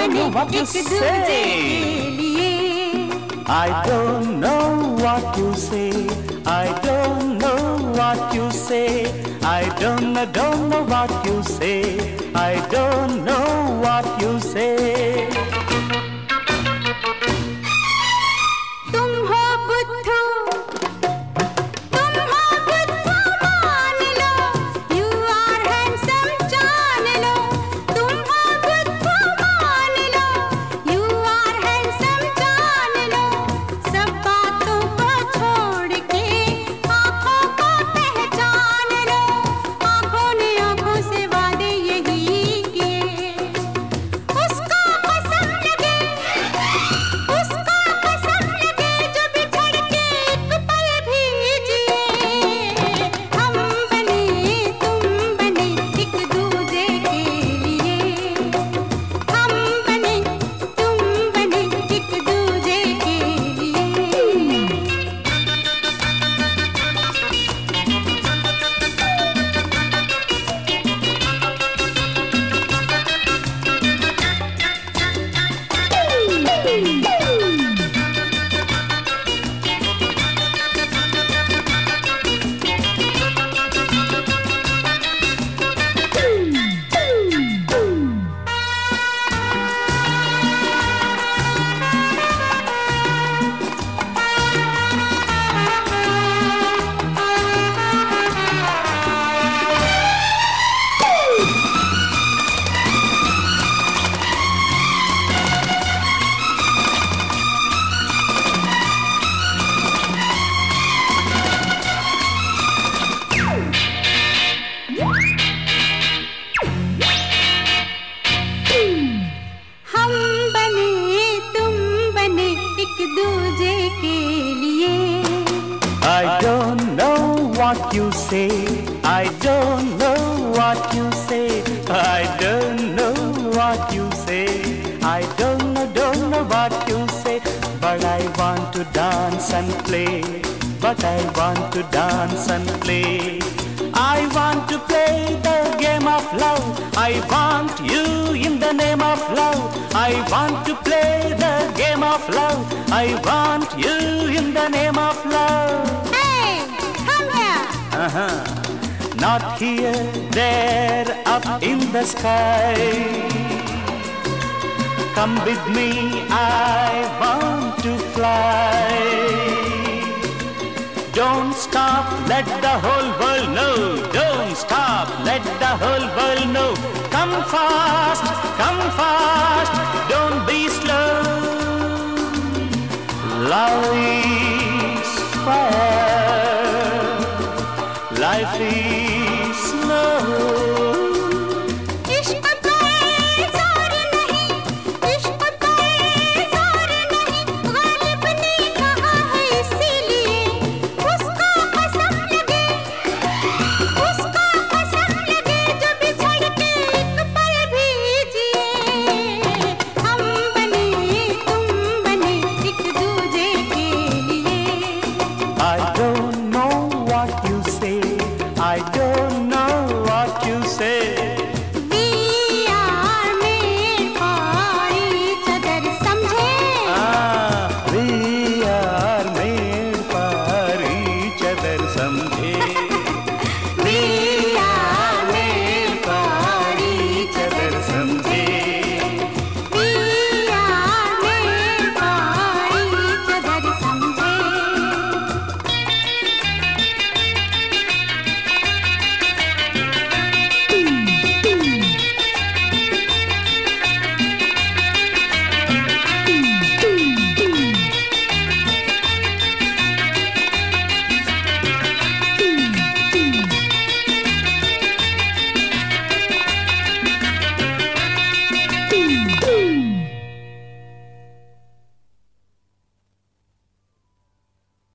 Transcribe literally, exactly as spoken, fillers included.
don't know what you say. I don't know what you say. I don't know what you say. I don't know, don't know what you say. I don't know what you say. तुम हो बुद्धू, तुम हो बुद्धू मान लो, you are handsome जान लो, तुम हो बुद्धू मान लो, you are handsome जान लो, सब बातों को छोड़ के आँखों को पहचान लो, आँखों ने आँखों से वादे यही किए, उसको कसम लगे, उसको कसम लगे जो बिछड़ के एक पल भी जिए, हम बने तुम बने एक दूजे के लिए, हम बने तुम बने एक दूजे के लिए। हम बने तुम बने एक दूजे के लिए। I don't know what you say. I don't know what you say. I don't know what you say. I don't know, don't know what you say. But I want to dance and play. But I want to dance and play. I want to play the game of love. I want you in the name of love. I want to play the game of love. I want you in the name of love. Hey, come here. Uh-huh. Not here, there, up in the sky. Come with me, I want to fly. Don't stop, let the whole world know. Don't stop, let the whole world know. Come fast, come fast, don't be slow. Love is fire.